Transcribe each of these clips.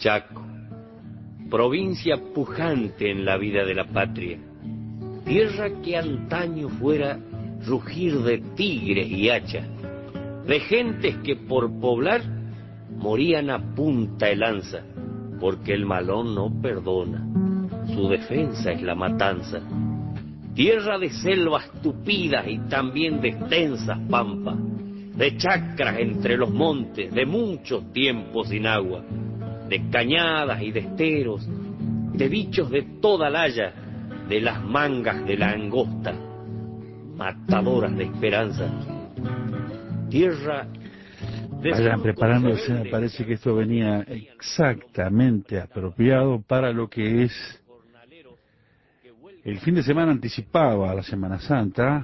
Chaco, provincia pujante en la vida de la patria, tierra que antaño fuera rugir de tigres y hachas, de gentes que por poblar morían a punta de lanza, porque el malón no perdona, su defensa es la matanza. Tierra de selvas tupidas y también de extensas pampas, de chacras entre los montes, de muchos tiempos sin agua, de cañadas y de esteros, de bichos de toda la haya, de las mangas de la angosta, matadoras de esperanza. Tierra de... Vayan preparándose, me parece que esto venía exactamente apropiado para lo que es el fin de semana anticipado a la Semana Santa,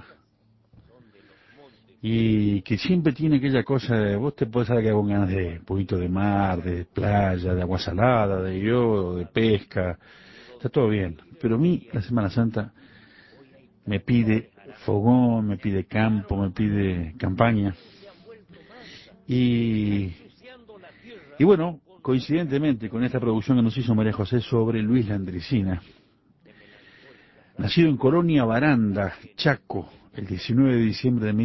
y que siempre tiene aquella cosa de, vos te podés saber que con ganas de un poquito de mar, de playa, de agua salada, de yodo, de pesca, está todo bien, pero a mí la Semana Santa me pide fogón, me pide campo, me pide campaña, y bueno, coincidentemente con esta producción que nos hizo María José sobre Luis Landricina, nacido en Colonia Baranda, Chaco, el 19 de diciembre de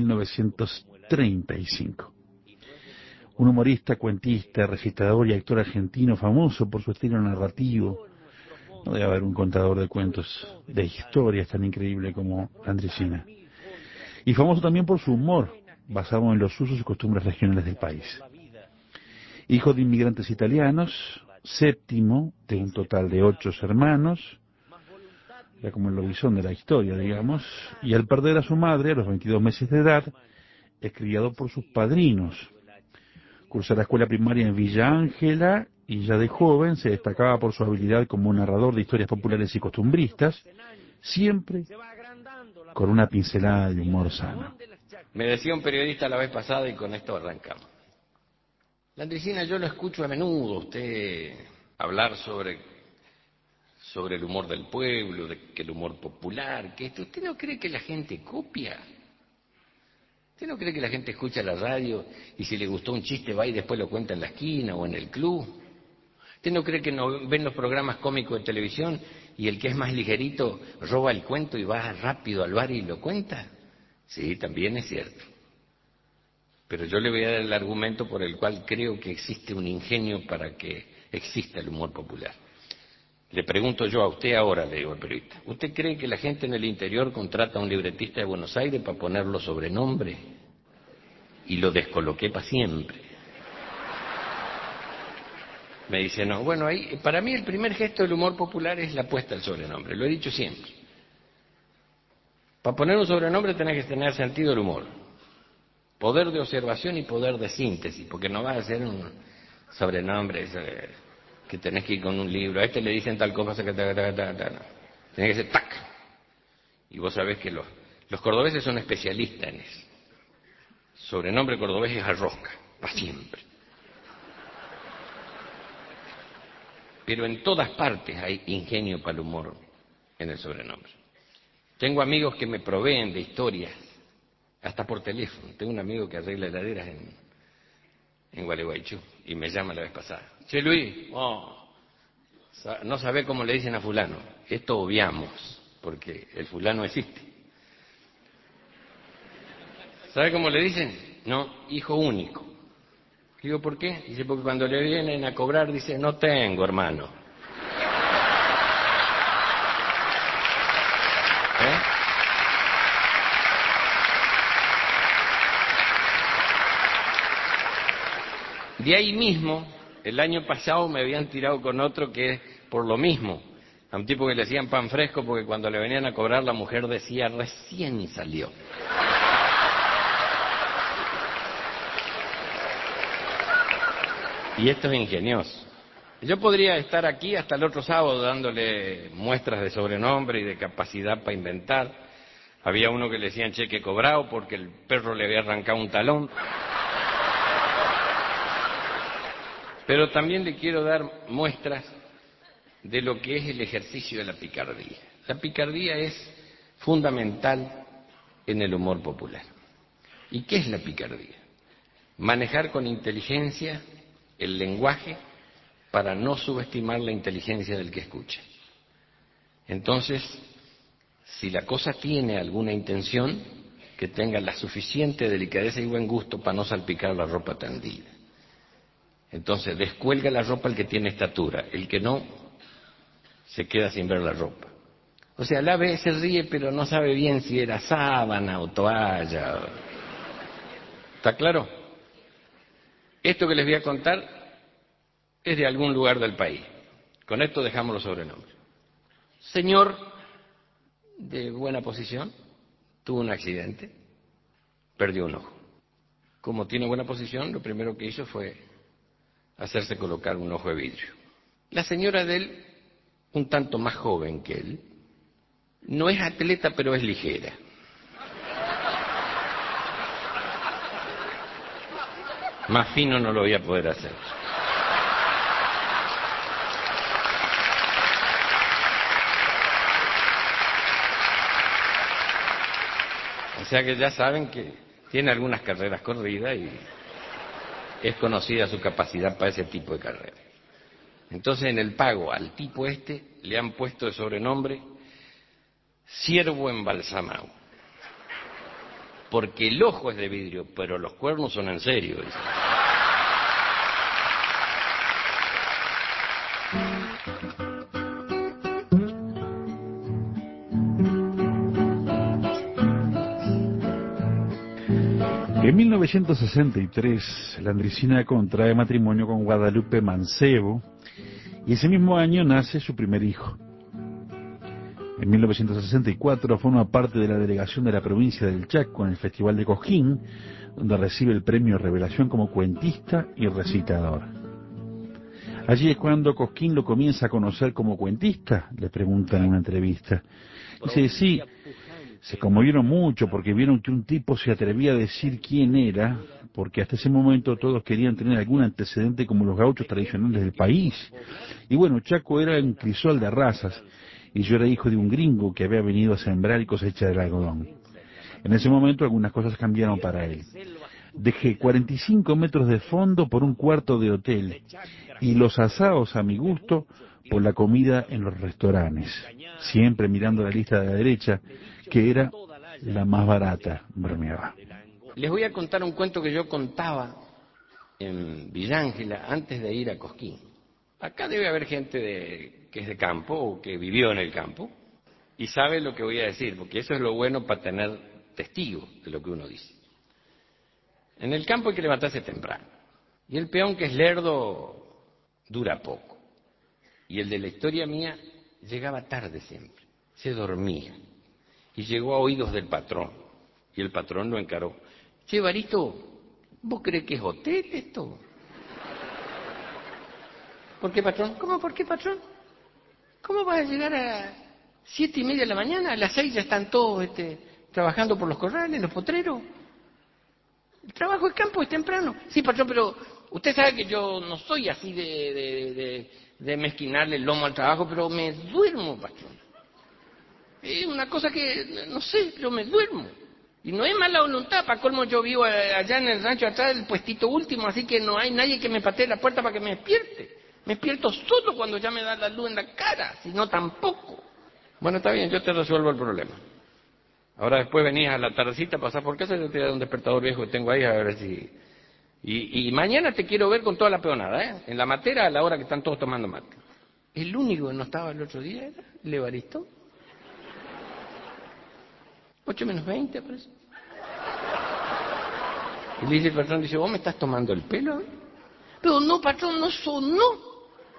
1935. Un humorista, cuentista, recitador y actor argentino famoso por su estilo narrativo. No debe haber un contador de cuentos, de historias tan increíble como Landricina. Y famoso también por su humor, basado en los usos y costumbres regionales del país. Hijo de inmigrantes italianos, séptimo de un total de 8 hermanos, era como el lobizón de la historia, digamos, y al perder a su madre a los 22 meses de edad, es criado por sus padrinos. Cursó la escuela primaria en Villa Ángela y ya de joven se destacaba por su habilidad como narrador de historias populares y costumbristas, siempre con una pincelada de humor sano. Me decía un periodista la vez pasada, y con esto arrancamos: Landricina, yo lo escucho a menudo, usted hablar sobre el humor del pueblo, de que el humor popular, que esto. ¿Usted no cree que la gente copia? ¿Usted no cree que la gente escucha la radio y si le gustó un chiste va y después lo cuenta en la esquina o en el club? ¿Usted no cree que no ven los programas cómicos de televisión y el que es más ligerito roba el cuento y va rápido al bar y lo cuenta? Sí, también es cierto. Pero yo le voy a dar el argumento por el cual creo que existe un ingenio para que exista el humor popular. Le pregunto yo a usted ahora, le digo al periodista, ¿usted cree que la gente en el interior contrata a un libretista de Buenos Aires para ponerlo sobrenombre? Y lo descoloqué para siempre. Me dice, no, bueno, ahí, para mí el primer gesto del humor popular es la puesta del sobrenombre, lo he dicho siempre. Para poner un sobrenombre tenés que tener sentido del humor, poder de observación y poder de síntesis, porque no vas a hacer un sobrenombre que tenés que ir con un libro, a este le dicen tal cosa que no. Tenés que ser tac. Y vos sabés que los cordobeses son especialistas en eso. Sobrenombre cordobés es arrosca, para siempre. Pero en todas partes hay ingenio para el humor en el sobrenombre. Tengo amigos que me proveen de historias, hasta por teléfono. Tengo un amigo que arregla heladeras en Gualeguaychú y me llama la vez pasada. Che, Luis, no sabe cómo le dicen a fulano. Esto obviamos, porque el fulano existe. ¿Sabe cómo le dicen? No, hijo único. Digo, ¿por qué? Dice, porque cuando le vienen a cobrar, dice, no tengo, hermano. De ahí mismo, el año pasado me habían tirado con otro que es por lo mismo. A un tipo que le hacían pan fresco porque cuando le venían a cobrar la mujer decía, recién salió. Y esto es ingenioso. Yo podría estar aquí hasta el otro sábado dándole muestras de sobrenombre y de capacidad para inventar. Había uno que le decían cheque cobrado porque el perro le había arrancado un talón. Pero también le quiero dar muestras de lo que es el ejercicio de la picardía. La picardía es fundamental en el humor popular. ¿Y qué es la picardía? Manejar con inteligencia el lenguaje para no subestimar la inteligencia del que escucha. Entonces, si la cosa tiene alguna intención, que tenga la suficiente delicadeza y buen gusto para no salpicar la ropa tendida. Entonces, descuelga la ropa el que tiene estatura, el que no, se queda sin ver la ropa. O sea, la ve, se ríe, pero no sabe bien si era sábana o toalla. ¿Está claro? Esto que les voy a contar es de algún lugar del país. Con esto dejamos los sobrenombres. Señor de buena posición, tuvo un accidente, perdió un ojo. Como tiene buena posición, lo primero que hizo fue hacerse colocar un ojo de vidrio. La señora de él, un tanto más joven que él, no es atleta, pero es ligera. Más fino no lo voy a poder hacer. O sea que ya saben que tiene algunas carreras corridas y es conocida su capacidad para ese tipo de carreras. Entonces en el pago al tipo este le han puesto de sobrenombre ciervo embalsamado. Porque el ojo es de vidrio, pero los cuernos son en serio. Dice. En 1963, Landricina contrae matrimonio con Guadalupe Mancebo y ese mismo año nace su primer hijo. En 1964 forma parte de la delegación de la provincia del Chaco en el Festival de Cosquín, donde recibe el premio Revelación como cuentista y recitador. Allí es cuando Cosquín lo comienza a conocer como cuentista, le preguntan en una entrevista. Dice, sí, se conmovieron mucho porque vieron que un tipo se atrevía a decir quién era, porque hasta ese momento todos querían tener algún antecedente como los gauchos tradicionales del país. Y bueno, Chaco era un crisol de razas, y yo era hijo de un gringo que había venido a sembrar y cosechar el algodón. En ese momento algunas cosas cambiaron para él. Dejé 45 metros de fondo por un cuarto de hotel, y los asados a mi gusto por la comida en los restaurantes, siempre mirando la lista de la derecha, que era la más barata, bromeaba. Les voy a contar un cuento que yo contaba en Villángela antes de ir a Cosquín. Acá debe haber gente que es de campo o que vivió en el campo y sabe lo que voy a decir, porque eso es lo bueno para tener testigos de lo que uno dice. En el campo hay que levantarse temprano y el peón que es lerdo dura poco. Y el de la historia mía llegaba tarde siempre, se dormía y llegó a oídos del patrón. Y el patrón lo encaró. Che, Barito, ¿vos crees que es hotel esto? ¿Por qué, patrón? ¿Cómo por qué, patrón? ¿Cómo vas a llegar a 7:30 de la mañana? A las 6 ya están todos trabajando por los corrales, los potreros. El trabajo de campo es temprano. Sí, patrón, pero usted sabe que yo no soy así de mezquinarle el lomo al trabajo, pero me duermo, patrón. Es una cosa que, no sé, pero me duermo. Y no es mala voluntad, para colmo yo vivo allá en el rancho atrás del puestito último, así que no hay nadie que me patee la puerta para que me despierte. Me despierto solo cuando ya me da la luz en la cara, si no tampoco. Bueno, está bien, yo te resuelvo el problema. Ahora después venías a la tardecita, pasás por casa y yo te doy un despertador viejo que tengo ahí a ver si... Y mañana te quiero ver con toda la peonada, ¿eh? En la matera a la hora que están todos tomando mate. El único que no estaba el otro día era el Evaristo. 8:20, parece. Y le dice el patrón, dice, ¿vos me estás tomando el pelo? Pero no, patrón, no sonó.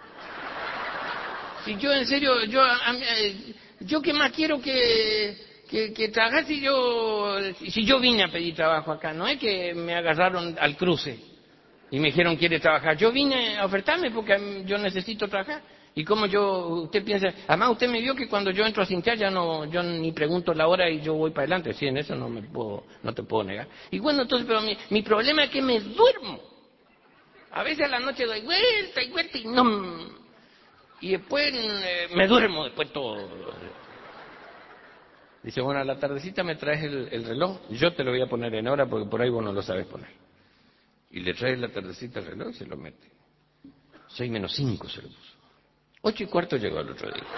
Si yo, en serio, yo qué más quiero que trabajar si yo vine a pedir trabajo acá, no es que me agarraron al cruce y me dijeron, ¿quiere trabajar? Yo vine a ofertarme porque yo necesito trabajar. Y como usted piensa, además usted me vio que cuando yo entro a cintear yo ni pregunto la hora y yo voy para adelante, sí, en eso no te puedo negar. Y bueno, entonces, pero mi problema es que me duermo. A veces a la noche doy vuelta y vuelta y no, y después me duermo después todo. Dice, bueno, a la tardecita me traes el reloj, yo te lo voy a poner en hora porque por ahí vos no lo sabes poner. Y le traes la tardecita el reloj y se lo mete. 6:05 se lo puso. 8:15 llegó el otro día.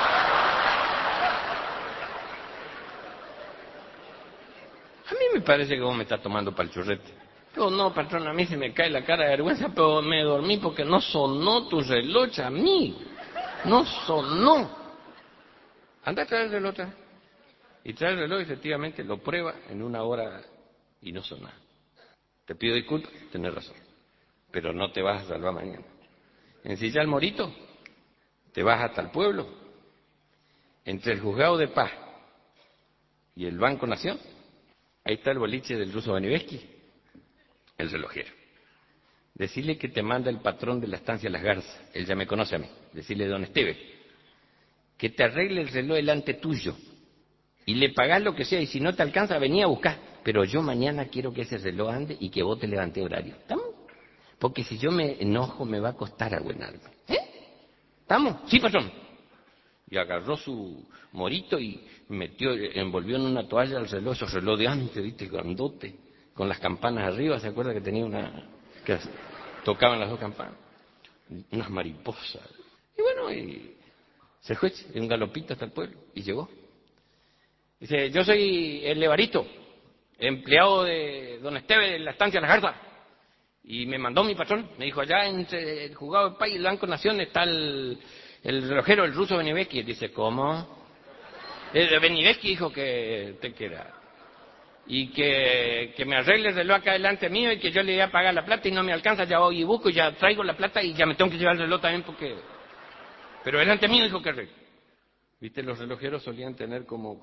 A mí me parece que vos me estás tomando para el churrete. Yo no, patrón, a mí se me cae la cara de vergüenza, pero me dormí porque no sonó tu reloj a mí. No sonó. Anda a traer el reloj otra vez. Y trae el reloj y efectivamente lo prueba en 1 hora y no sonó. Te pido disculpas, tenés razón. Pero no te vas a salvar mañana. Ensilla el morito, te vas hasta el pueblo, entre el juzgado de paz y el Banco Nación, ahí está el boliche del ruso Baniveski, el relojero. Decirle que te manda el patrón de la estancia Las Garzas, él ya me conoce a mí, decirle don Esteve, que te arregle el reloj delante tuyo y le pagás lo que sea y si no te alcanza venía a buscar, pero yo mañana quiero que ese reloj ande y que vos te levantes horario, ¿estamos? Porque si yo me enojo me va a costar abuenarme. ¿Estamos? Sí, patrón. Y agarró su morito y envolvió en una toalla el reloj, esos reloj de antes, ¿viste? Grandote, con las campanas arriba, ¿se acuerda que tenía que tocaban las 2 campanas? Unas mariposas. Y bueno, y se fue en un galopito hasta el pueblo y llegó. Dice, yo soy el Levarito, empleado de don Esteve de la estancia Las Garzas. Y me mandó mi patrón, me dijo, allá entre el juzgado del país y el Banco Nación está el relojero, el ruso Beniveski. Dice, ¿cómo? Beniveski dijo que te queda. Y que me arregle el reloj acá delante mío y que yo le voy a pagar la plata y no me alcanza, ya voy y busco y ya traigo la plata y ya me tengo que llevar el reloj también porque... Pero delante mío dijo que arregle. Viste, los relojeros solían tener como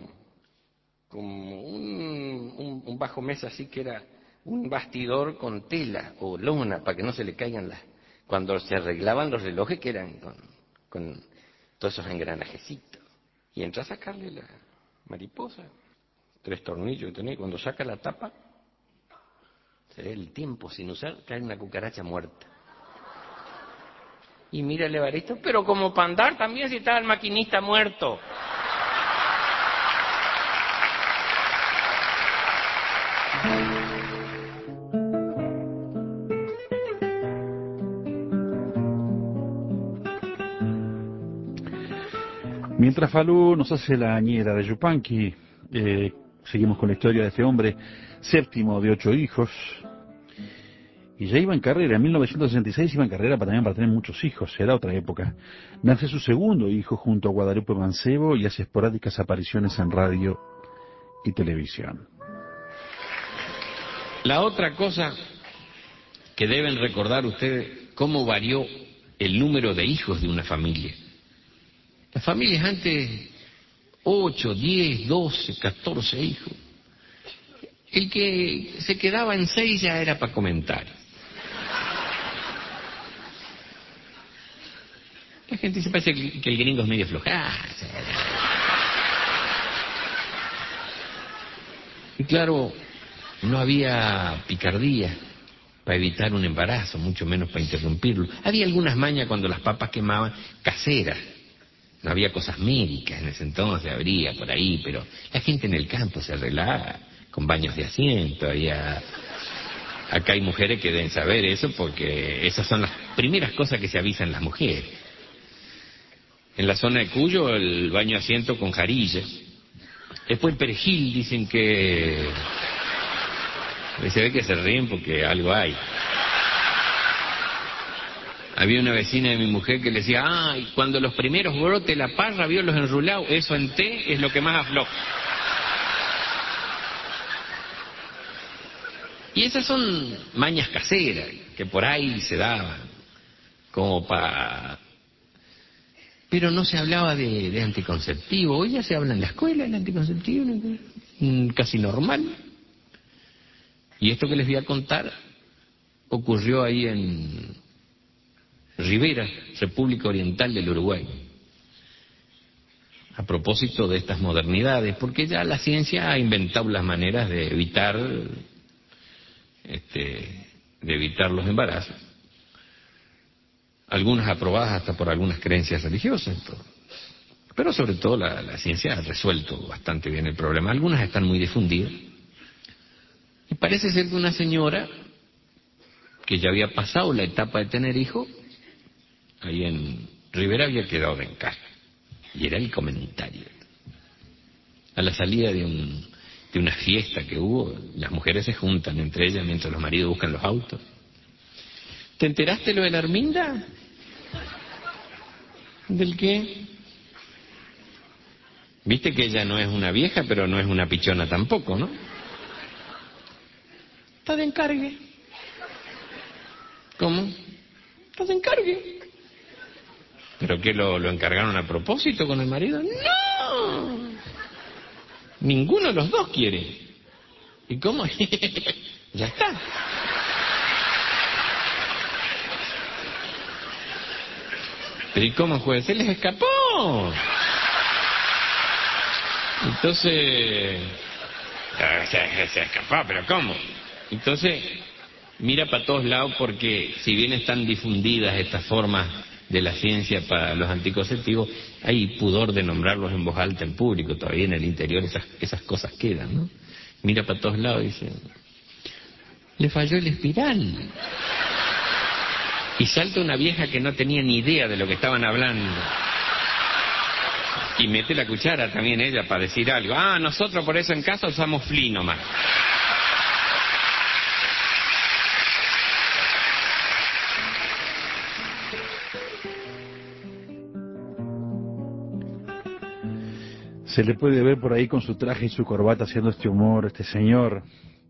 un bajo mesa así que era un bastidor con tela o lona para que no se le caigan cuando se arreglaban los relojes que eran con todos esos engranajecitos. Y entra a sacarle la mariposa, 3 tornillos que tenía, y cuando saca la tapa, se ve el tiempo sin usar, cae una cucaracha muerta. Y mira el Evaristo, pero como para andar también si estaba el maquinista muerto. Mientras Falú nos hace la añera de Yupanqui, seguimos con la historia de este hombre, 7º de 8 hijos, y ya iba en carrera. En 1966 iba en carrera también para tener muchos hijos, era otra época. Nace su segundo hijo junto a Guadalupe Mancebo y hace esporádicas apariciones en radio y televisión. La otra cosa que deben recordar ustedes, cómo varió el número de hijos de una familia. Las familias antes, 8, 10, 12, 14 hijos. El que se quedaba en 6 ya era para comentar. La gente se parece que el gringo es medio floja. Y claro, no había picardía para evitar un embarazo, mucho menos para interrumpirlo. Había algunas mañas cuando las papas quemaban, caseras. No había cosas médicas en ese entonces, habría por ahí, pero la gente en el campo se arreglaba con baños de asiento. Acá hay mujeres que deben saber eso porque esas son las primeras cosas que se avisan las mujeres. En la zona de Cuyo, el baño de asiento con jarilla. Después el perejil, dicen que... Se ve que se ríen porque algo hay. Había una vecina de mi mujer que le decía, cuando los primeros brote la parra, vio los enrulados, eso en té es lo que más afloja. Y esas son mañas caseras que por ahí se daban, como para... Pero no se hablaba de anticonceptivo. Hoy ya se habla en la escuela del anticonceptivo, casi normal. Y esto que les voy a contar ocurrió ahí en Rivera, República Oriental del Uruguay. A propósito de estas modernidades, porque ya la ciencia ha inventado las maneras de evitar los embarazos. Algunas aprobadas hasta por algunas creencias religiosas. Pero sobre todo la ciencia ha resuelto bastante bien el problema. Algunas están muy difundidas. Y parece ser que una señora que ya había pasado la etapa de tener hijos, ahí en Rivera había quedado en casa. Y era el comentario. A la salida de una fiesta que hubo, las mujeres se juntan entre ellas mientras los maridos buscan los autos. ¿Te enteraste lo de la Arminda? ¿Del qué? Viste que ella no es una vieja, pero no es una pichona tampoco, ¿no? Está de encargue. ¿Cómo? Está de encargue. ¿Pero qué, lo encargaron a propósito con el marido? ¡No! Ninguno de los dos quiere. ¿Y cómo? Ya está. ¿Pero y cómo, juez? Se les escapó. Entonces... Se escapó, ¿pero cómo? Entonces, mira para todos lados porque si bien están difundidas estas formas de la ciencia para los anticonceptivos, hay pudor de nombrarlos en voz alta en público. Todavía en el interior esas cosas quedan, ¿no? Mira para todos lados y dice, le falló el espiral. Y salta una vieja que no tenía ni idea de lo que estaban hablando. Y mete la cuchara también ella para decir algo. Ah, nosotros por eso en casa usamos Flea nomás. Se le puede ver por ahí con su traje y su corbata haciendo este humor, este señor.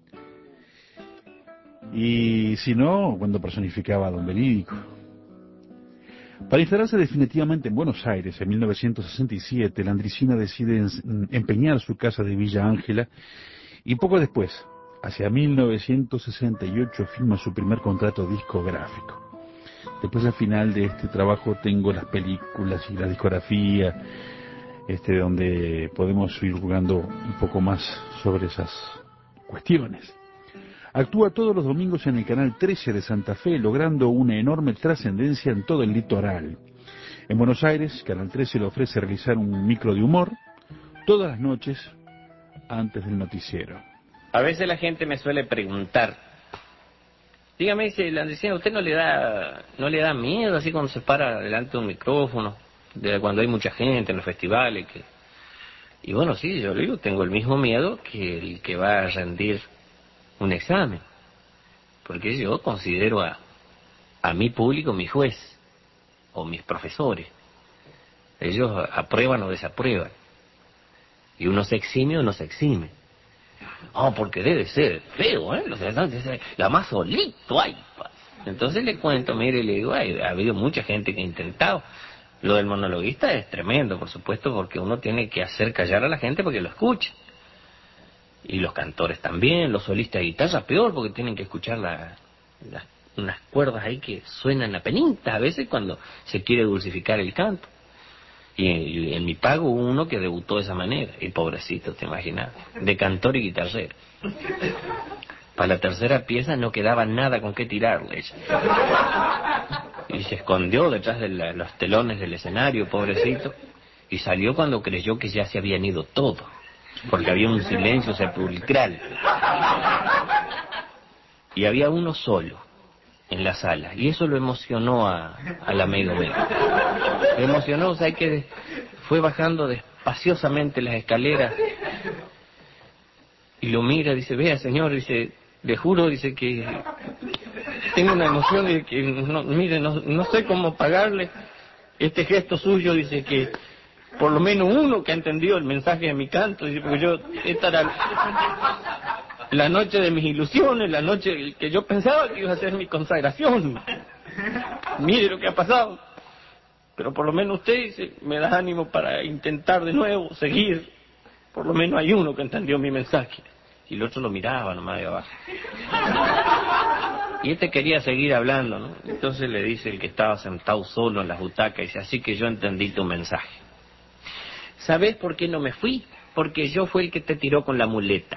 Y si no, cuando personificaba a Don Verídico. Para instalarse definitivamente en Buenos Aires en 1967, Landricina decide empeñar su casa de Villa Ángela y poco después, hacia 1968, firma su primer contrato discográfico. Después, al final de este trabajo, tengo las películas y la discografía, donde podemos ir jugando un poco más sobre esas cuestiones. Actúa todos los domingos en el Canal 13 de Santa Fe, logrando una enorme trascendencia en todo el litoral. En Buenos Aires, Canal 13 le ofrece realizar un micro de humor todas las noches antes del noticiero. A veces la gente me suele preguntar, dígame, dice Landricina, ¿usted no le da miedo así cuando se para delante de un micrófono, cuando hay mucha gente en los festivales? Y bueno, sí, yo le digo, tengo el mismo miedo que el que va a rendir un examen, porque yo considero a mi público mi juez o mis profesores. Ellos aprueban o desaprueban, y uno se exime o no se exime. Porque debe ser feo, la más solito hay. Entonces le cuento, mire, le digo, ha habido mucha gente que ha intentado. Lo del monologuista es tremendo, por supuesto, porque uno tiene que hacer callar a la gente porque lo escuche. Y los cantores también, los solistas de guitarra peor, porque tienen que escuchar unas cuerdas ahí que suenan apenitas a veces cuando se quiere dulcificar el canto. Y en mi pago hubo uno que debutó de esa manera, y pobrecito, te imaginas, de cantor y guitarrero. Para la tercera pieza no quedaba nada con qué tirarle ella. Y se escondió detrás de los telones del escenario, pobrecito, y salió cuando creyó que ya se habían ido todos, porque había un silencio sepulcral. Y había uno solo en la sala, y eso lo emocionó al amigo mío. Lo emocionó, o sea, que fue bajando despaciosamente las escaleras y lo mira, dice, vea señor, dice, le juro, dice, que tengo una emoción de que, no, mire, no sé cómo pagarle este gesto suyo, dice, que por lo menos uno que ha entendido el mensaje de mi canto, dice, porque esta era la noche de mis ilusiones, la noche que yo pensaba que iba a ser mi consagración. Mire lo que ha pasado. Pero por lo menos usted, dice, me da ánimo para intentar de nuevo, seguir. Por lo menos hay uno que entendió mi mensaje. Y el otro lo miraba nomás de abajo. Y quería seguir hablando, ¿no? Entonces le dice el que estaba sentado solo en las butacas, dice, así que yo entendí tu mensaje. ¿Sabés por qué no me fui? Porque yo fui el que te tiró con la muleta.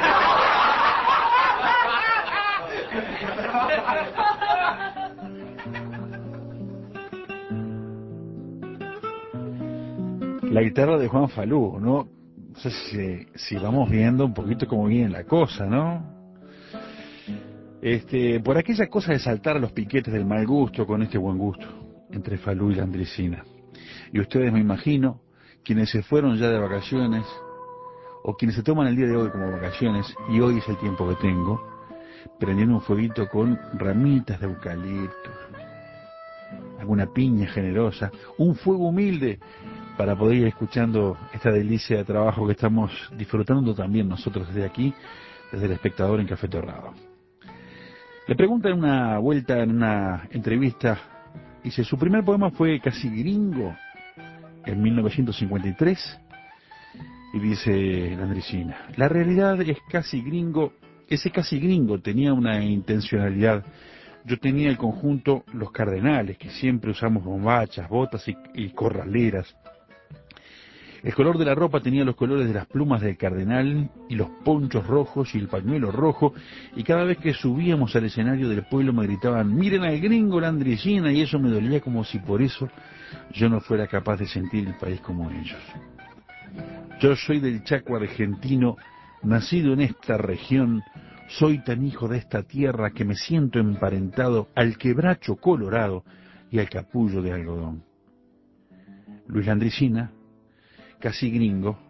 La guitarra de Juan Falú, ¿no? No sé si vamos viendo un poquito cómo viene la cosa, ¿no? Por aquella cosa de saltar a los piquetes del mal gusto con este buen gusto. entre Falú y Landricina. Y ustedes, me imagino, quienes se fueron ya de vacaciones, o quienes se toman el día de hoy como vacaciones, y hoy es el tiempo que tengo, prendiendo un fueguito con ramitas de eucalipto, alguna piña generosa, un fuego humilde para poder ir escuchando esta delicia de trabajo que estamos disfrutando también nosotros desde aquí, desde El Espectador en Café Torrado. Le preguntan en una vuelta, en una entrevista, dice, su primer poema fue Casi Gringo, en 1953, y dice Landricina, la realidad es Casi Gringo, ese Casi Gringo tenía una intencionalidad. Yo tenía el conjunto Los Cardenales, que siempre usamos bombachas, botas y corraleras. El color de la ropa tenía los colores de las plumas del cardenal y los ponchos rojos y el pañuelo rojo, y cada vez que subíamos al escenario del pueblo me gritaban, miren al gringo Landricina, y eso me dolía como si por eso yo no fuera capaz de sentir el país como ellos. Yo soy del Chaco argentino, nacido en esta región, soy tan hijo de esta tierra que me siento emparentado al quebracho colorado y al capullo de algodón. Luis Landricina, Casi Gringo,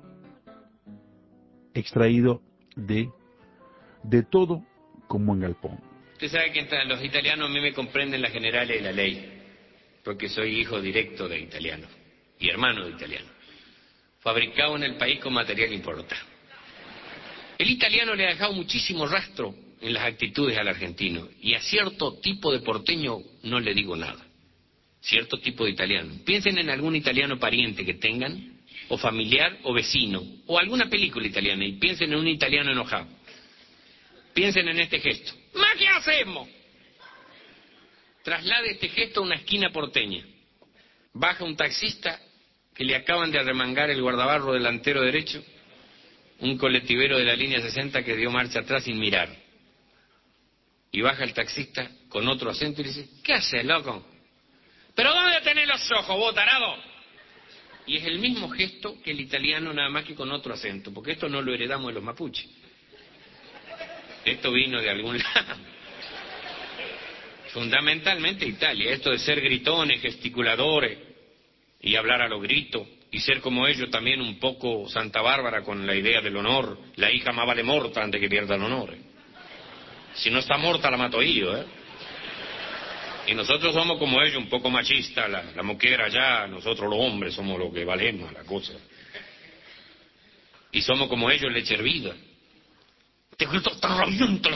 extraído de todo como en galpón. Usted sabe que los italianos a mí me comprenden las generales de la ley, porque soy hijo directo de italianos y hermano de italianos, fabricado en el país con material importado. El italiano le ha dejado muchísimo rastro en las actitudes al argentino, y a cierto tipo de porteño no le digo nada, cierto tipo de italiano. Piensen en algún italiano pariente que tengan, o familiar, o vecino, o alguna película italiana, y piensen en un italiano enojado. Piensen en este gesto. ¿Ma qué hacemos? Traslade este gesto a una esquina porteña. Baja un taxista que le acaban de arremangar el guardabarro delantero derecho, un colectivero de la línea 60 que dio marcha atrás sin mirar. Y baja el taxista con otro acento y dice, ¿qué haces, loco? ¿Pero dónde tenés los ojos, vos, tarado? Y es el mismo gesto que el italiano, nada más que con otro acento, porque esto no lo heredamos de los mapuches. Esto vino de algún lado. Fundamentalmente Italia, esto de ser gritones, gesticuladores, y hablar a los gritos, y ser como ellos también un poco Santa Bárbara con la idea del honor. La hija más vale morta antes que pierda el honor. Si no está morta la mato yo, Y nosotros somos como ellos, un poco machistas, la mujer allá, nosotros los hombres somos los que valemos la cosa. Y somos como ellos, leche hervida. Te grito tan rabiento.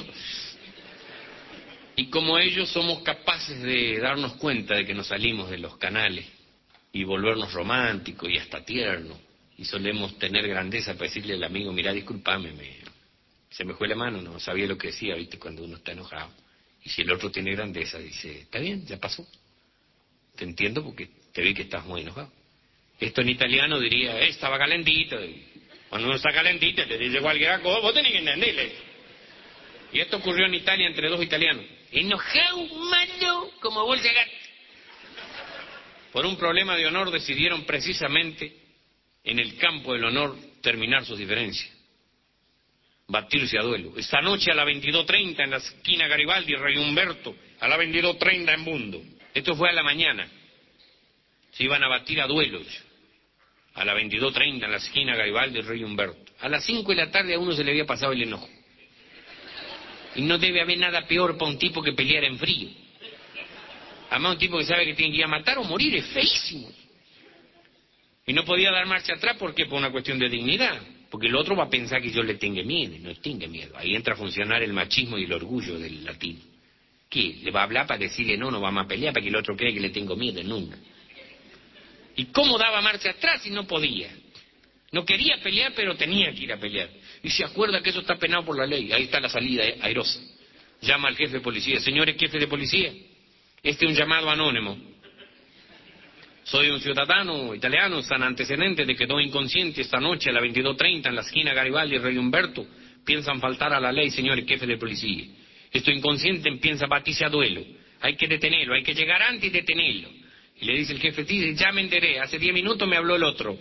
Y como ellos somos capaces de darnos cuenta de que nos salimos de los canales y volvernos románticos y hasta tiernos. Y solemos tener grandeza para decirle al amigo, mirá, discúlpame, se me fue la mano, no sabía lo que decía, viste, cuando uno está enojado. Y si el otro tiene grandeza, dice, está bien, ya pasó. Te entiendo porque te vi que estás muy enojado. Esto en italiano diría, estaba calentito. Y cuando uno está calentito, te dice cualquier cosa, vos tenés que entenderle. Y esto ocurrió en Italia entre dos italianos. Enojado, malo, como bolsa de gato. Por un problema de honor decidieron precisamente en el campo del honor terminar sus diferencias. Batirse a duelo. Esta noche a las 22:30 en la esquina Garibaldi, Rey Humberto, a las 22:30 en Bundo. Esto fue a la mañana. Se iban a batir a duelos. A las 22:30 en la esquina Garibaldi, Rey Humberto. A las 5 de la tarde a uno se le había pasado el enojo. Y no debe haber nada peor para un tipo que pelear en frío. Además un tipo que sabe que tiene que ir a matar o morir, es feísimo. Y no podía dar marcha atrás, ¿por qué? Por una cuestión de dignidad. Porque el otro va a pensar que yo le tengo miedo, y no tenga miedo. Ahí entra a funcionar el machismo y el orgullo del latino. ¿Qué? ¿Le va a hablar para decirle no vamos a pelear, para que el otro cree que le tengo miedo? Nunca. ¿Y cómo daba marcha atrás si no podía? No quería pelear, pero tenía que ir a pelear. Y se acuerda que eso está penado por la ley. Ahí está la salida airosa. Llama al jefe de policía. Señores jefe de policía, este es un llamado anónimo. Soy un ciudadano italiano, sin antecedentes de que quedó inconsciente esta noche a las 22:30 en la esquina Garibaldi y Rey Humberto. Piensan faltar a la ley, señores jefe de policía. Estoy inconsciente, empieza a batirse a duelo. Hay que detenerlo, hay que llegar antes y detenerlo. Y le dice el jefe, sí, ya me enteré, hace 10 minutos me habló el otro.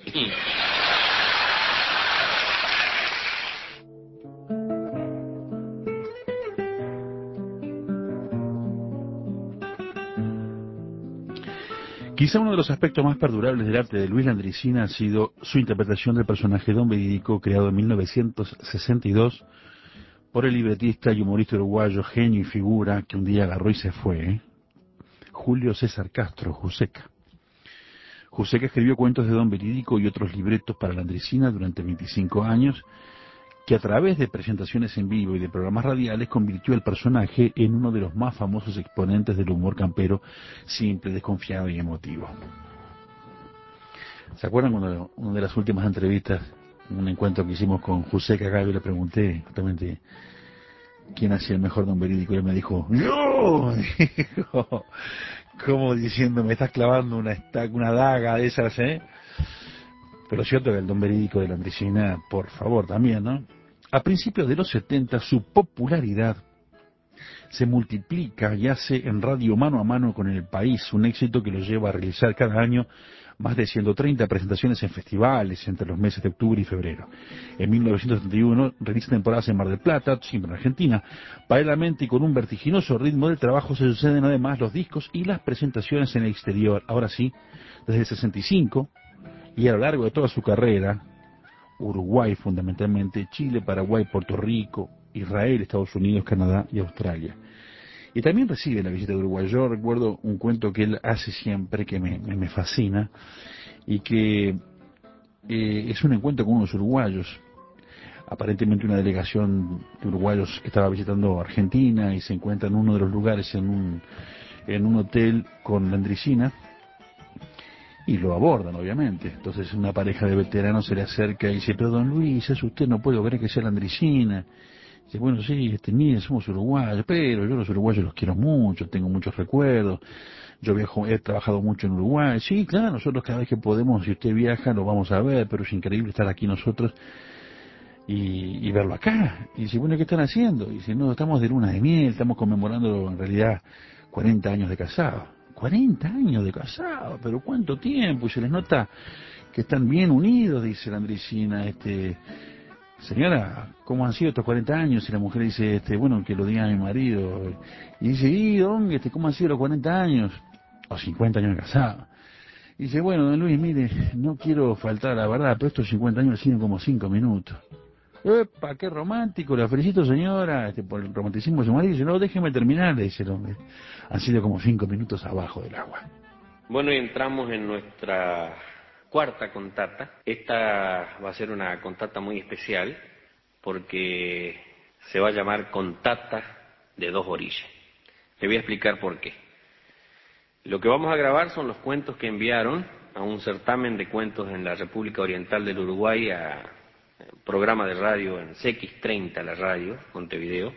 Quizá uno de los aspectos más perdurables del arte de Luis Landricina ha sido su interpretación del personaje Don Verídico, creado en 1962 por el libretista y humorista uruguayo, genio y figura, que un día agarró y se fue, Julio César Castro, Juseca. Juseca escribió cuentos de Don Verídico y otros libretos para Landricina durante 25 años, que a través de presentaciones en vivo y de programas radiales convirtió el personaje en uno de los más famosos exponentes del humor campero, simple, desconfiado y emotivo. ¿Se acuerdan cuando una de las últimas entrevistas, un encuentro que hicimos con Juseca acá, yo le pregunté justamente quién hacía el mejor Don Verídico y él me dijo, ¡yo! Dijo, como diciendo, me estás clavando una daga de esas, ¿eh? Pero es cierto que el Don Verídico de Landricina, por favor, también, ¿no? A principios de los 70, su popularidad se multiplica y hace en radio mano a mano con El País, un éxito que lo lleva a realizar cada año más de 130 presentaciones en festivales entre los meses de octubre y febrero. En 1971 realiza temporadas en Mar del Plata, siempre en Argentina. Paralelamente y con un vertiginoso ritmo de trabajo se suceden además los discos y las presentaciones en el exterior. Ahora sí, desde el 65 y a lo largo de toda su carrera, Uruguay fundamentalmente, Chile, Paraguay, Puerto Rico, Israel, Estados Unidos, Canadá y Australia. Y también recibe la visita de Uruguay. Yo recuerdo un cuento que él hace siempre que me fascina y que es un encuentro con unos uruguayos. Aparentemente una delegación de uruguayos que estaba visitando Argentina y se encuentra en uno de los lugares en un hotel con Landricina y lo abordan, obviamente. Entonces una pareja de veteranos se le acerca y dice, pero don Luis, es usted, no puedo creer que sea Landricina. Dice, bueno, sí, mire, somos uruguayos, pero yo los uruguayos los quiero mucho, tengo muchos recuerdos, yo viajo, he trabajado mucho en Uruguay, sí, claro, nosotros cada vez que podemos, si usted viaja, lo vamos a ver, pero es increíble estar aquí nosotros y verlo acá. Y dice, bueno, ¿qué están haciendo? Y dice, no, estamos de luna de miel, estamos conmemorando en realidad 40 años de casado. 40 años de casado, pero ¿cuánto tiempo? Y se les nota que están bien unidos, dice la Landricina, señora, ¿cómo han sido estos 40 años? Y la mujer dice, bueno, que lo diga mi marido. Y dice, ¿y don, cómo han sido los 40 años? O 50 años de casado. Y dice, bueno, don Luis, mire, no quiero faltar a la verdad, pero estos 50 años siguen como 5 minutos. ¡Epa, qué romántico! La felicito, señora, por el romanticismo de su marido. Dice, no, déjeme terminar, le dice el hombre. Han sido como 5 minutos abajo del agua. Bueno, y entramos en nuestra cuarta contata. Esta va a ser una contata muy especial porque se va a llamar Contata de dos orillas. Le voy a explicar por qué. Lo que vamos a grabar son los cuentos que enviaron a un certamen de cuentos en la República Oriental del Uruguay, a programa de radio en CX30, la radio, Montevideo,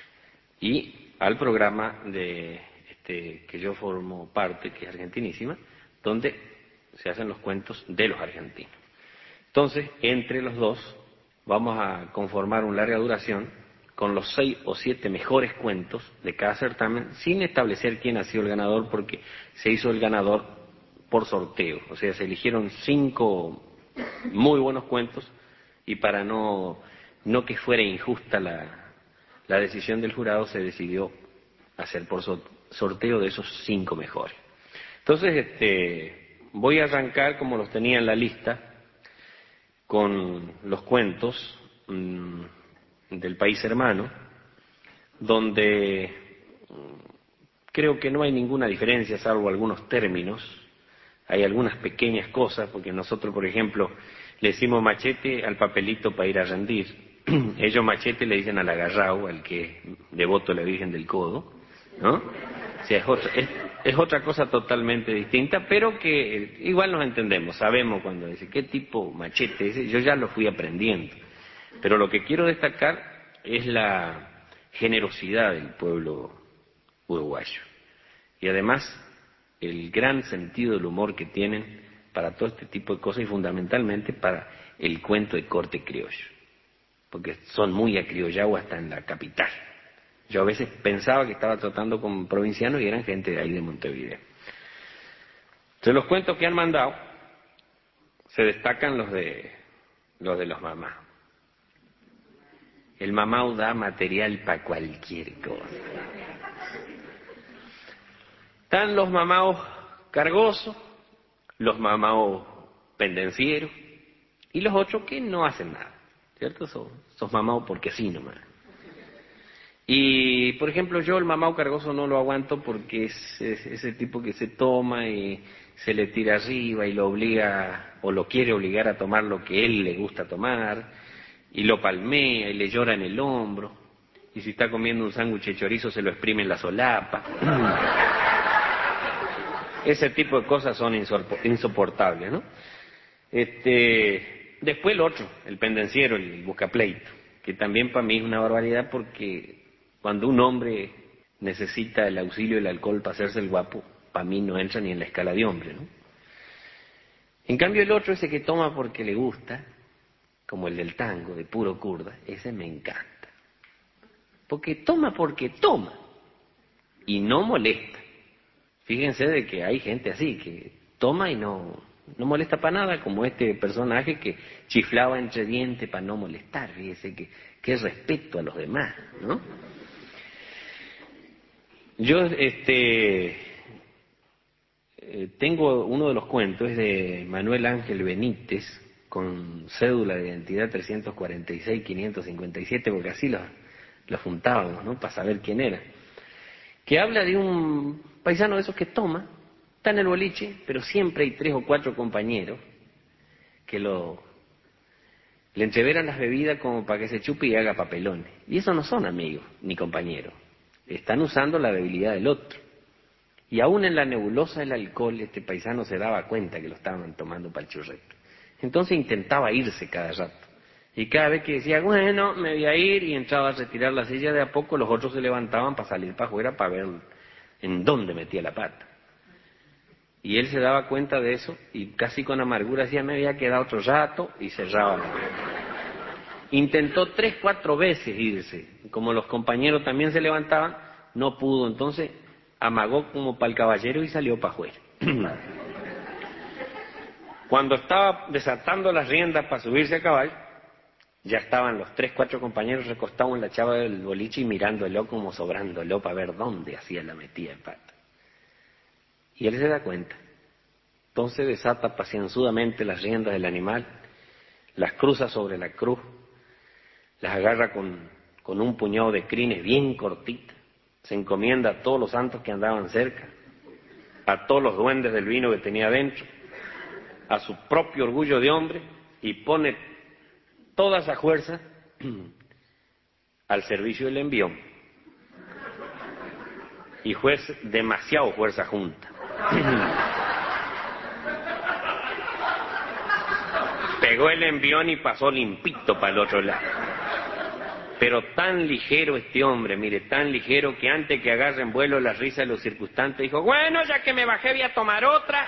y al programa de que yo formo parte, que es Argentinísima, donde se hacen los cuentos de los argentinos. Entonces, entre los dos, vamos a conformar una larga duración con los 6 o 7 mejores cuentos de cada certamen, sin establecer quién ha sido el ganador, porque se hizo el ganador por sorteo. O sea, se eligieron 5 muy buenos cuentos y para no que fuera injusta la decisión del jurado, se decidió hacer por sorteo de esos 5 mejores. Entonces, voy a arrancar como los tenía en la lista, con los cuentos del país hermano, donde creo que no hay ninguna diferencia, salvo algunos términos. Hay algunas pequeñas cosas, porque nosotros, por ejemplo, le decimos machete al papelito para ir a rendir. Ellos machete le dicen al agarrao, al que es devoto a la Virgen del Codo, ¿no? O sea, es otra cosa totalmente distinta, pero que igual nos entendemos, sabemos cuando dice qué tipo machete, yo ya lo fui aprendiendo. Pero lo que quiero destacar es la generosidad del pueblo uruguayo. Y además, el gran sentido del humor que tienen para todo este tipo de cosas y fundamentalmente para el cuento de corte criollo. Porque son muy acriollados hasta en la capital. Yo a veces pensaba que estaba tratando con provincianos y eran gente de ahí de Montevideo. Entonces los cuentos que han mandado se destacan los de los mamás. El mamau da material para cualquier cosa. Están los mamaos cargosos, los mamaos pendencieros y los otros que no hacen nada, ¿cierto? Sos mamaos porque sí nomás. Y, por ejemplo, yo el mamao cargoso no lo aguanto porque es ese tipo que se toma y se le tira arriba y lo obliga o lo quiere obligar a tomar lo que él le gusta tomar y lo palmea y le llora en el hombro y si está comiendo un sándwich de chorizo se lo exprime en la solapa. Ese tipo de cosas son insoportables, ¿no? Después el otro, el pendenciero, el buscapleito, que también para mí es una barbaridad porque cuando un hombre necesita el auxilio del alcohol para hacerse el guapo, para mí no entra ni en la escala de hombre, ¿no? En cambio el otro, ese que toma porque le gusta, como el del tango, de puro kurda, ese me encanta. Porque toma y no molesta. Fíjense de que hay gente así, que toma y no molesta para nada, como este personaje que chiflaba entre dientes para no molestar. Fíjense que qué respeto a los demás, ¿no? Yo tengo uno de los cuentos, es de Manuel Ángel Benítez, con cédula de identidad 346-557, porque así lo juntábamos, ¿no? Para saber quién era. Que habla de un paisano de esos que toma, está en el boliche, pero siempre hay 3 o 4 compañeros que le entreveran las bebidas como para que se chupe y haga papelones. Y esos no son amigos ni compañeros. Están usando la debilidad del otro. Y aún en la nebulosa del alcohol, este paisano se daba cuenta que lo estaban tomando para el churrete. Entonces intentaba irse cada rato. Y cada vez que decía, bueno, me voy a ir, y entraba a retirar la silla de a poco, los otros se levantaban para salir para afuera para ver en dónde metía la pata. Y él se daba cuenta de eso y casi con amargura decía, me había quedado otro rato, y cerraba la puerta. Intentó 3, 4 veces irse. Como los compañeros también se levantaban, no pudo. Entonces amagó como para el caballero y salió para afuera. Cuando estaba desatando las riendas para subirse a caballo, ya estaban los 3, 4 compañeros recostados en la chava del boliche y mirándolo como sobrándolo para ver dónde hacía la metida en pata. Y él se da cuenta. Entonces desata pacienzudamente las riendas del animal, las cruza sobre la cruz, las agarra con un puñado de crines bien cortita, se encomienda a todos los santos que andaban cerca, a todos los duendes del vino que tenía dentro, a su propio orgullo de hombre, y pone toda esa fuerza al servicio del envión. Y fue demasiado fuerza junta. Pegó el envión y pasó limpito para el otro lado. Pero tan ligero este hombre, mire, tan ligero que antes que agarren vuelo la risa de los circunstantes, dijo, bueno, ya que me bajé voy a tomar otra.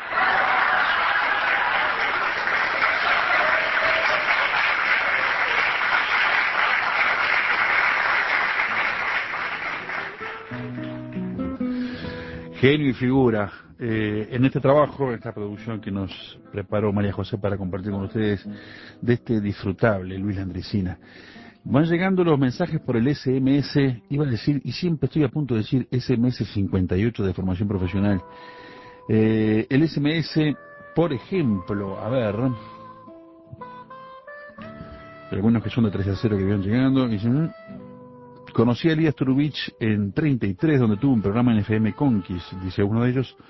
Genio y figura. En este trabajo, esta producción que nos preparó María José para compartir con ustedes, de este disfrutable Luis Landricina. Van llegando los mensajes por el SMS, iba a decir, y siempre estoy a punto de decir SMS 58 de formación profesional. El SMS, por ejemplo, a ver, algunos que son de 3 a 0 que van llegando, dicen, conocí a Elías Turubich en 33, donde tuvo un programa en FM Conquist, dice uno de ellos.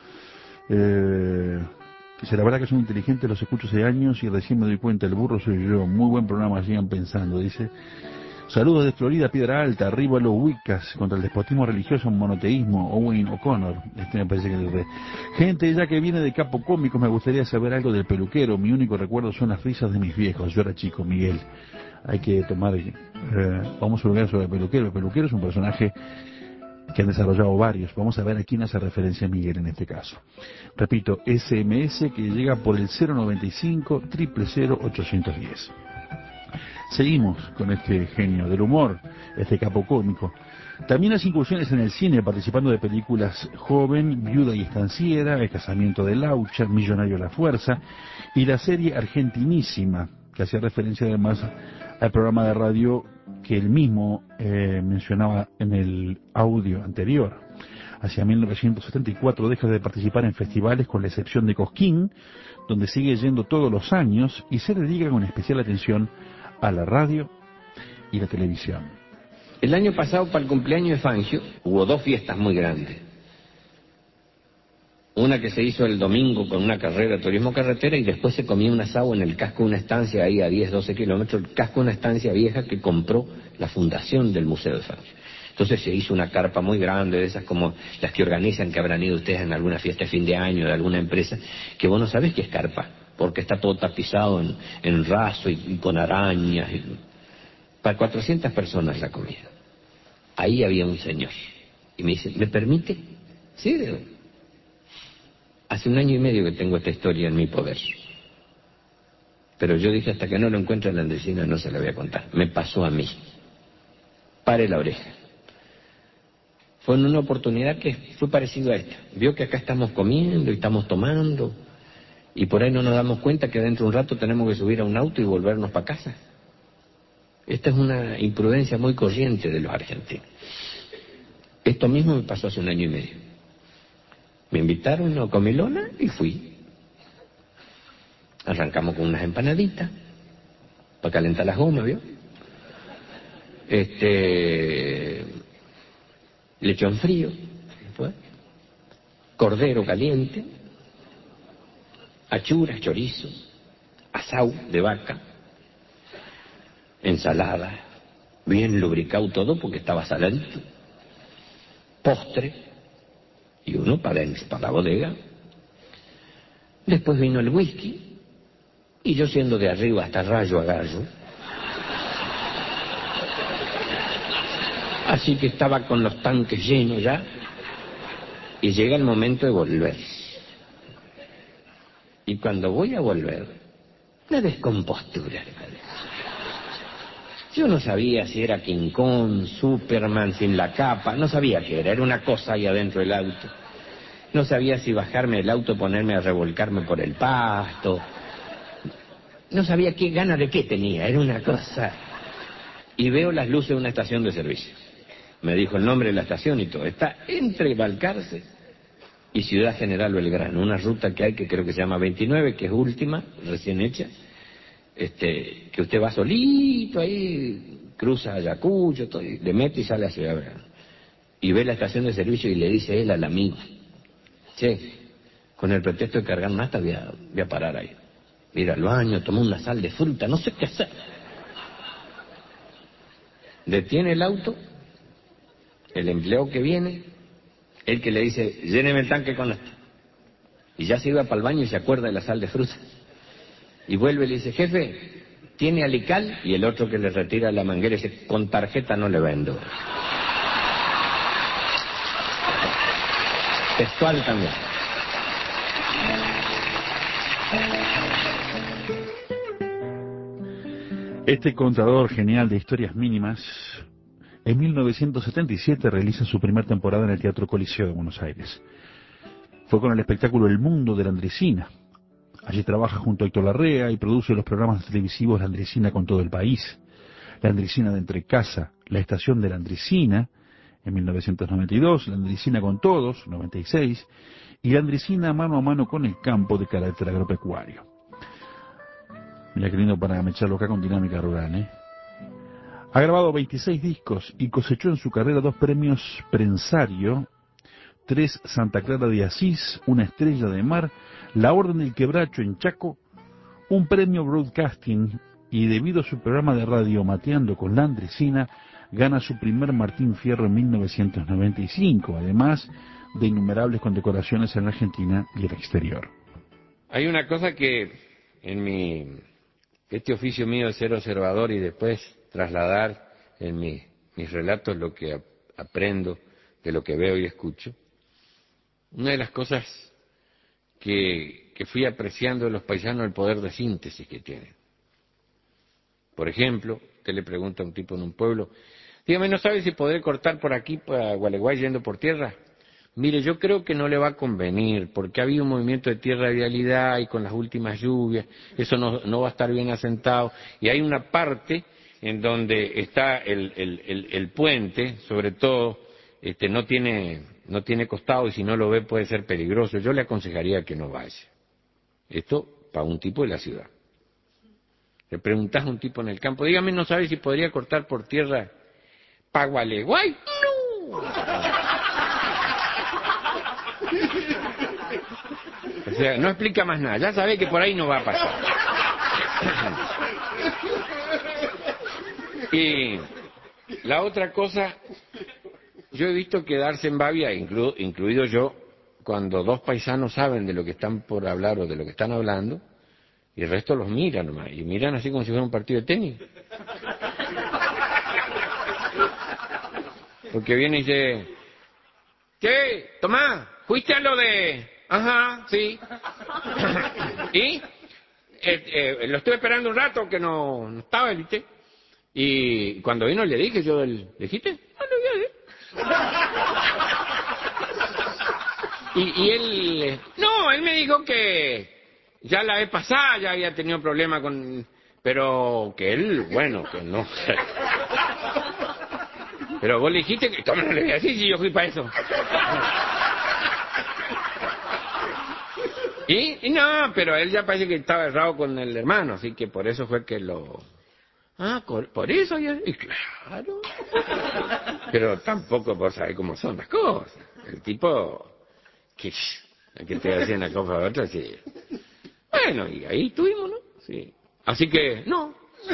Dice, la verdad que son inteligentes, los escucho hace años y recién me doy cuenta, el burro soy yo. Muy buen programa, sigan pensando, dice. Saludos de Florida, Piedra Alta, arriba los Wiccas, contra el despotismo religioso, monoteísmo, Owen O'Connor. Me parece que es gente ya que viene de Capo Cómico, me gustaría saber algo del peluquero. Mi único recuerdo son las risas de mis viejos. Yo era chico, Miguel. Hay que tomar, vamos a hablar sobre el peluquero. El peluquero es un personaje que han desarrollado varios. Vamos a ver a quién hace referencia Miguel en este caso. Repito, SMS que llega por el 095 000 810. Seguimos con este genio del humor, este capo cómico. También las incursiones en el cine, participando de películas Joven, Viuda y Estanciera, El casamiento de Laucha, Millonario a la fuerza, y la serie Argentinísima, que hacía referencia además al programa de radio que él mismo mencionaba en el audio anterior. Hacia 1974 deja de participar en festivales con la excepción de Cosquín, donde sigue yendo todos los años y se dedica con especial atención a la radio y la televisión. El año pasado, para el cumpleaños de Fangio, hubo 2 fiestas muy grandes. Una que se hizo el domingo con una carrera de turismo carretera y después se comía un asado en el casco de una estancia ahí a 10, 12 kilómetros, el casco de una estancia vieja que compró la fundación del Museo de Fangio. Entonces se hizo una carpa muy grande, de esas como las que organizan, que habrán ido ustedes en alguna fiesta de fin de año de alguna empresa, que vos no sabés qué es carpa, porque está todo tapizado en raso y con arañas. Para 400 personas la comida. Ahí había un señor. Y me dice, ¿me permite? Sí, digo. Hace 1 año y medio que tengo esta historia en mi poder. Pero yo dije, hasta que no lo encuentre en la Andresina no se la voy a contar. Me pasó a mí. Pare la oreja. Fue en una oportunidad que fue parecido a esta. Vio que acá estamos comiendo y estamos tomando. Y por ahí no nos damos cuenta que dentro de un rato tenemos que subir a un auto y volvernos para casa. Esta es una imprudencia muy corriente de los argentinos. Esto mismo me pasó hace 1 año y medio. Me invitaron a comilona y fui. Arrancamos con unas empanaditas para calentar las gomas, ¿vio? Lechón frío, ¿fue? Cordero caliente, achuras, chorizo, asau de vaca, ensalada, bien lubricado todo porque estaba saladito, postre y uno para la bodega. Después vino el whisky y yo siendo de arriba hasta rayo a gallo, así que estaba con los tanques llenos ya y llega el momento de volver. Y cuando voy a volver, una descompostura. Yo no sabía si era King Kong, Superman sin la capa, no sabía qué era una cosa ahí adentro del auto. No sabía si bajarme del auto, ponerme a revolcarme por el pasto. No sabía qué gana de qué tenía, era una cosa. Y veo las luces de una estación de servicio. Me dijo el nombre de la estación y todo. Está entre Balcarce y Ciudad General Belgrano, una ruta que hay que creo que se llama 29, que es última, recién hecha. Que usted va solito ahí, cruza Ayacucho, todo, y le mete y sale a Ciudad Belgrano. Y ve la estación de servicio y le dice él al amigo, che, con el pretexto de cargar nata voy a parar ahí. Ir al baño, tomar una sal de fruta, no sé qué hacer. Detiene el auto, el empleado que viene, el que le dice, lléneme el tanque con esto. Y ya se iba para el baño y se acuerda de la sal de fruta. Y vuelve y le dice, jefe, ¿tiene alical? Y el otro que le retira la manguera dice, con tarjeta no le vendo. Textual también. Este contador genial de historias mínimas, en 1977 realiza su primera temporada en el Teatro Coliseo de Buenos Aires. Fue con el espectáculo El Mundo de la Andresina. Allí trabaja junto a Héctor Larrea y produce los programas televisivos La Andresina con todo el país, La Andresina de Entre Casa, La Estación de la Andresina, en 1992, La Andresina con Todos, 96, y La Andresina Mano a Mano con el Campo, de carácter agropecuario. Mira qué lindo para mecharlo acá con Dinámica Rural, ¿eh? Ha grabado 26 discos y cosechó en su carrera 2 premios Prensario, 3 Santa Clara de Asís, una Estrella de Mar, la Orden del Quebracho en Chaco, un premio Broadcasting, y debido a su programa de radio Mateando con la Andresina, gana su primer Martín Fierro en 1995, además de innumerables condecoraciones en la Argentina y el exterior. Hay una cosa que en este oficio mío de ser observador y después trasladar en mis relatos lo que aprendo de lo que veo y escucho, una de las cosas que fui apreciando de los paisanos, el poder de síntesis que tienen. Por ejemplo, usted le pregunta a un tipo en un pueblo, dígame, ¿no sabe si podré cortar por aquí para Gualeguay yendo por tierra? Mire, yo creo que no le va a convenir, porque ha habido un movimiento de tierra de vialidad y con las últimas lluvias, eso no va a estar bien asentado, y hay una parte en donde está el puente, sobre todo, no tiene no tiene costado y si no lo ve puede ser peligroso. Yo le aconsejaría que no vaya. Esto para un tipo de la ciudad. Le preguntás a un tipo en el campo, dígame, ¿no sabe si podría cortar por tierra Pagualeguay? ¡No! O sea, no explica más nada, ya sabe que por ahí no va a pasar. Y la otra cosa, yo he visto quedarse en babia, incluido yo, cuando dos paisanos saben de lo que están por hablar o de lo que están hablando, y el resto los mira nomás, y miran así como si fuera un partido de tenis. Porque viene y dice, ¿qué? Tomás, ¿fuiste a lo de...? Ajá, sí. ¿Y? Lo estuve esperando un rato que no estaba, ¿viste? Y cuando vino le dije yo, ¿le dijiste? No, no, y él... No, él me dijo que ya la vez pasada ya había tenido problemas con... Pero que él, bueno, que no... Pero vos le dijiste que... ¿Cómo no le voy a decir si yo fui para eso? Y no, pero él ya parece que estaba errado con el hermano, así que por eso fue que lo... Ah, por eso ya... Y claro. Pero tampoco vos sabés cómo son las cosas. El tipo... Que te hacen una cosa a otra, sí. Bueno, y ahí estuvimos, ¿no? Sí. Así que, no.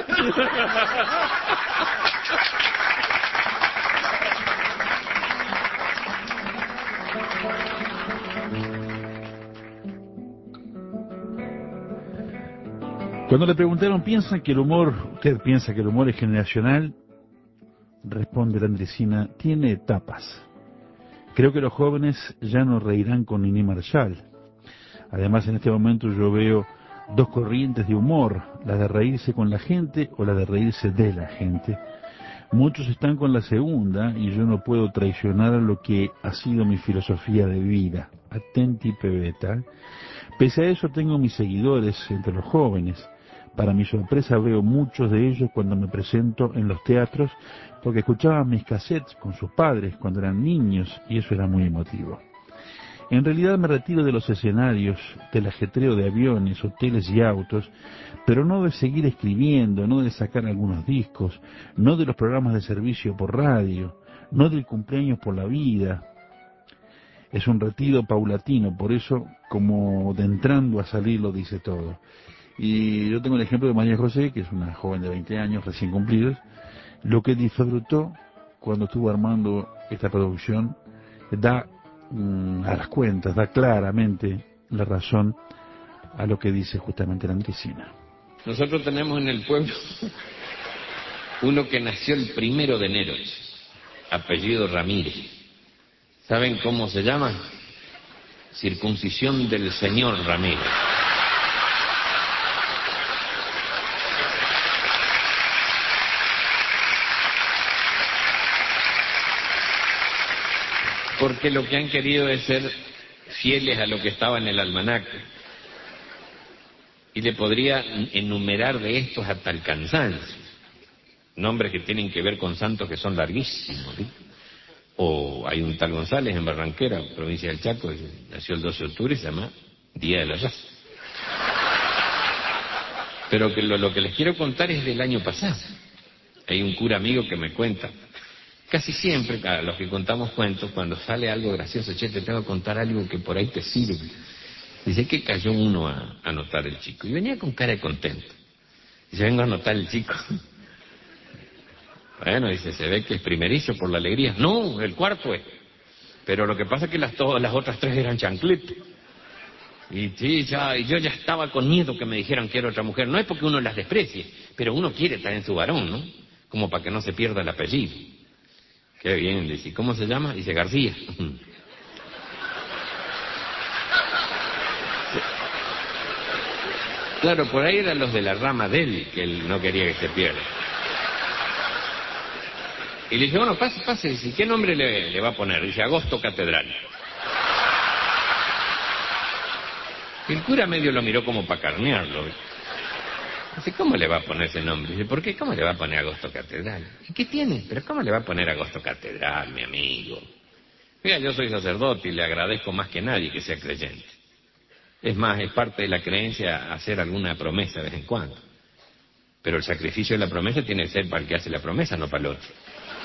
Cuando le preguntaron, ¿usted piensa que el humor es generacional? Responde la Andresina, tiene etapas. Creo que los jóvenes ya no reirán con Niní Marshall. Además, en este momento yo veo dos corrientes de humor, la de reírse con la gente o la de reírse de la gente. Muchos están con la segunda y yo no puedo traicionar lo que ha sido mi filosofía de vida. Atenti pebeta. Pese a eso tengo mis seguidores entre los jóvenes. Para mi sorpresa veo muchos de ellos cuando me presento en los teatros porque escuchaban mis cassettes con sus padres cuando eran niños y eso era muy emotivo. En realidad me retiro de los escenarios, del ajetreo de aviones, hoteles y autos, pero no de seguir escribiendo, no de sacar algunos discos, no de los programas de servicio por radio, no del cumpleaños por la vida. Es un retiro paulatino, por eso como de entrando a salir lo dice todo. Y yo tengo el ejemplo de María José, que es una joven de 20 años recién cumplidos, lo que disfrutó cuando estuvo armando esta producción da a las cuentas, da claramente la razón a lo que dice justamente la Andresina. Nosotros tenemos en el pueblo uno que nació el 1 de enero, apellido Ramírez. ¿Saben cómo se llama? Circuncisión del señor Ramírez. Porque lo que han querido es ser fieles a lo que estaba en el almanaque. Y le podría enumerar de estos hasta el cansancio. Nombres que tienen que ver con santos que son larguísimos, ¿sí? O hay un tal González en Barranquera, provincia del Chaco, nació el 12 de octubre y se llama Día de la Raza. Pero que lo que les quiero contar es del año pasado. Hay un cura amigo que me cuenta. Casi siempre, a los que contamos cuentos, cuando sale algo gracioso, che, te tengo que contar algo que por ahí te sirve. Dice que cayó uno a anotar el chico. Y venía con cara de contento. Dice, vengo a anotar el chico. Bueno, dice, se ve que es primerizo por la alegría. No, el cuarto es. Pero lo que pasa es que las otras tres eran chancletes. Y sí, y yo ya estaba con miedo que me dijeran que era otra mujer. No es porque uno las desprecie, pero uno quiere estar en su varón, ¿no? Como para que no se pierda el apellido. Qué bien, dice, ¿cómo se llama? Dice, García. Claro, por ahí eran los de la rama de él, que él no quería que se pierda. Y le dije, bueno, pase, dice, ¿qué nombre le va a poner? Dice, Agosto Catedral. Y el cura medio lo miró como para carnearlo. Dice, ¿cómo le va a poner ese nombre? Dice, ¿por qué? ¿Cómo le va a poner Agosto Catedral? ¿Y qué tiene? ¿Pero cómo le va a poner Agosto Catedral, mi amigo? Mira, yo soy sacerdote y le agradezco más que nadie que sea creyente. Es más, es parte de la creencia hacer alguna promesa de vez en cuando. Pero el sacrificio de la promesa tiene que ser para el que hace la promesa, no para el otro.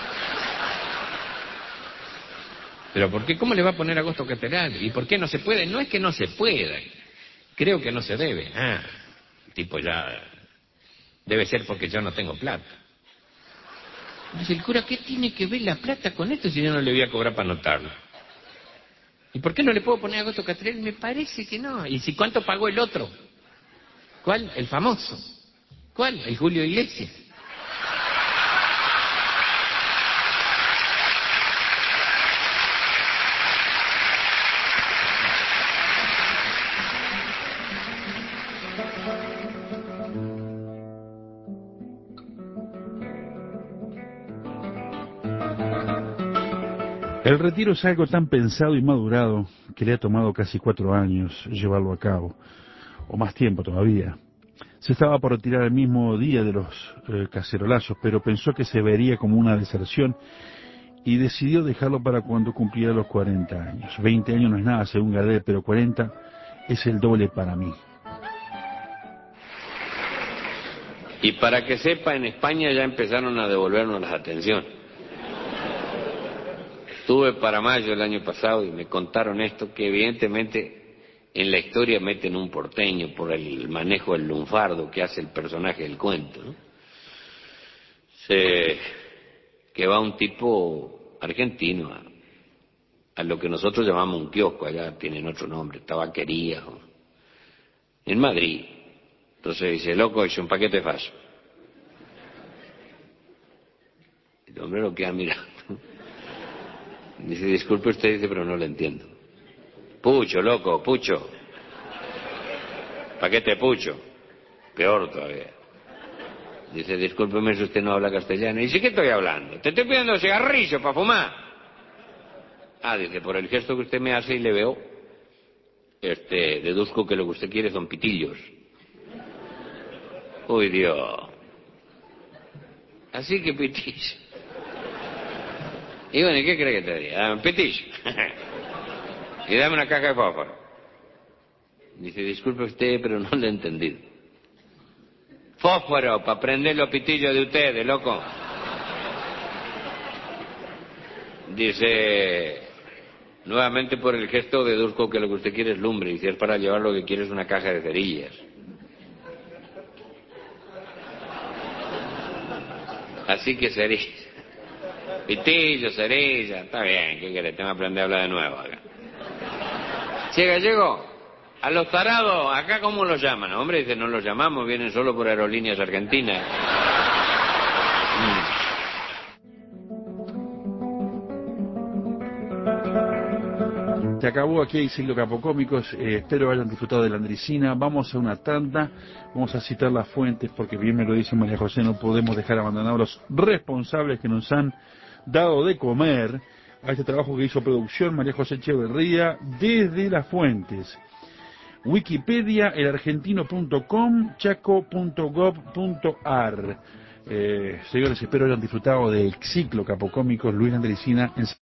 ¿Pero por qué? ¿Cómo le va a poner agosto catedral? ¿Y por qué no se puede? No es que no se pueda. Creo que no se debe. El tipo ya... Debe ser porque yo no tengo plata. Dice el cura, ¿qué tiene que ver la plata con esto si yo no le voy a cobrar para anotarlo? ¿Y por qué no le puedo poner agosto catedral? Me parece que no. ¿Y si cuánto pagó el otro? ¿Cuál? El famoso. ¿Cuál? El Julio Iglesias. El retiro es algo tan pensado y madurado que le ha tomado casi 4 años llevarlo a cabo, o más tiempo todavía. Se estaba por retirar el mismo día de los cacerolazos, pero pensó que se vería como una deserción y decidió dejarlo para cuando cumpliera los 40 años. 20 años no es nada según Gardel, pero 40 es el doble para mí. Y para que sepa, en España ya empezaron a devolvernos las atenciones. Estuve para mayo del año pasado y me contaron esto, que evidentemente en la historia meten un porteño por el manejo del lunfardo que hace el personaje del cuento, ¿no? Que va un tipo argentino a lo que nosotros llamamos un kiosco, allá tienen otro nombre, tabaquería, en Madrid. Entonces dice, loco, hice un paquete de faso. El hombre lo queda mirando. Dice, disculpe usted, dice, pero no lo entiendo. Pucho, loco, pucho. Paquete de pucho. Peor todavía. Dice, discúlpeme si usted no habla castellano. Dice, ¿qué estoy hablando? Te estoy pidiendo cigarrillo para fumar. Dice, por el gesto que usted me hace y le veo, deduzco que lo que usted quiere son pitillos. Uy, Dios. Así que pitillos. Y bueno, ¿y qué cree que te diga? Dame un pitillo. Y dame una caja de fósforo. Dice, disculpe usted, pero no lo he entendido. Fósforo, para prender los pitillos de ustedes, loco. Dice, nuevamente por el gesto deduzco que lo que usted quiere es lumbre, y si es para llevar lo que quiere es una caja de cerillas. Así que cerillas. Pitillo, cerilla, está bien, ¿qué querés? Tengo que aprender a hablar de nuevo acá. Che, gallego, a los tarados, ¿acá cómo los llaman? Hombre, dice, no los llamamos, vienen solo por aerolíneas argentinas. Se acabó aquí el ciclo Capocómicos, espero hayan disfrutado de la Andricina. Vamos a una tanda, vamos a citar las fuentes, porque bien me lo dice María José, no podemos dejar abandonados los responsables que nos han dado de comer a este trabajo que hizo producción María José Echeverría desde las fuentes. Wikipedia, elargentino.com, chaco.gov.ar. Señores, espero hayan disfrutado del ciclo Capocómicos. Luis Andricina en